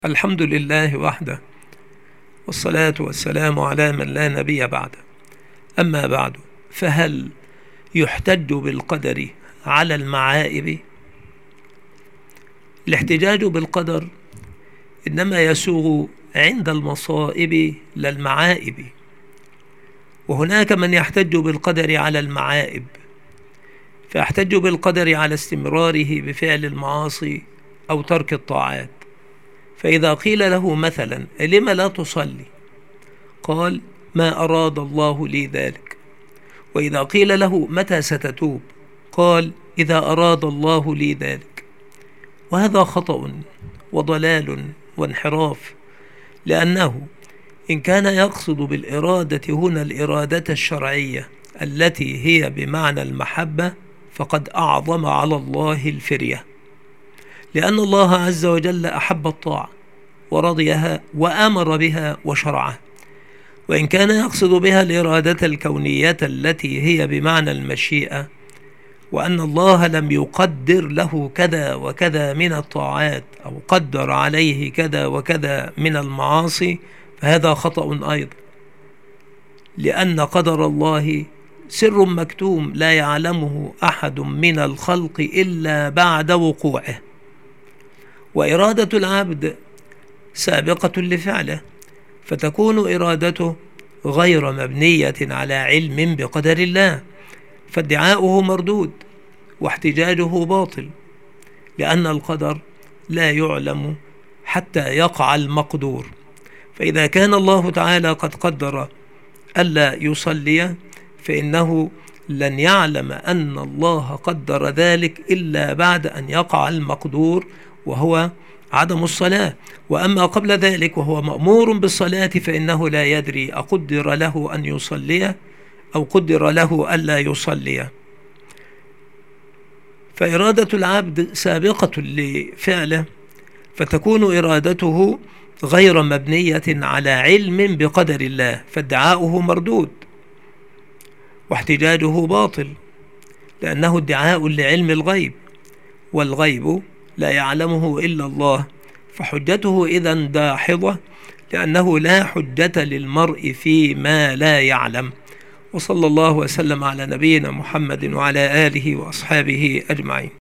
الحمد لله وحده، والصلاة والسلام على من لا نبي بعده. أما بعد، فهل يحتج بالقدر على المعائب؟ الاحتجاج بالقدر إنما يسوغ عند المصائب لا المعائب، وهناك من يحتج بالقدر على المعائب، فيحتج بالقدر على استمراره بفعل المعاصي أو ترك الطاعات. فإذا قيل له مثلا: لم لا تصلي؟ قال: ما أراد الله لي ذلك. وإذا قيل له: متى ستتوب؟ قال: إذا أراد الله لي ذلك. وهذا خطأ وضلال وانحراف، لأنه إن كان يقصد بالإرادة هنا الإرادة الشرعية التي هي بمعنى المحبة، فقد أعظم على الله الفرية، لأن الله عز وجل أحب الطاعة ورضيها وأمر بها وشرعها. وإن كان يقصد بها الإرادة الكونية التي هي بمعنى المشيئة، وأن الله لم يقدر له كذا وكذا من الطاعات أو قدر عليه كذا وكذا من المعاصي، فهذا خطأ أيضا، لأن قدر الله سر مكتوم لا يعلمه أحد من الخلق إلا بعد وقوعه. وإرادة العبد سابقة لفعله، فتكون إرادته غير مبنية على علم بقدر الله، فادعاؤه مردود واحتجاجه باطل، لأن القدر لا يعلم حتى يقع المقدور. فإذا كان الله تعالى قد قدر ألا يصلي، فإنه لن يعلم أن الله قدر ذلك إلا بعد أن يقع المقدور، وهو عدم الصلاة. وأما قبل ذلك وهو مأمور بالصلاة، فإنه لا يدري أقدر له أن يصلي أو قدر له ألا يصلي. فإرادة العبد سابقة لفعله، فتكون إرادته غير مبنية على علم بقدر الله، فادعاؤه مردود واحتجاجه باطل، لأنه ادعاء لعلم الغيب، والغيب لا يعلمه إلا الله، فحجته إذن داحضة، لأنه لا حجة للمرء فيما لا يعلم. وصلى الله وسلم على نبينا محمد وعلى آله وأصحابه أجمعين.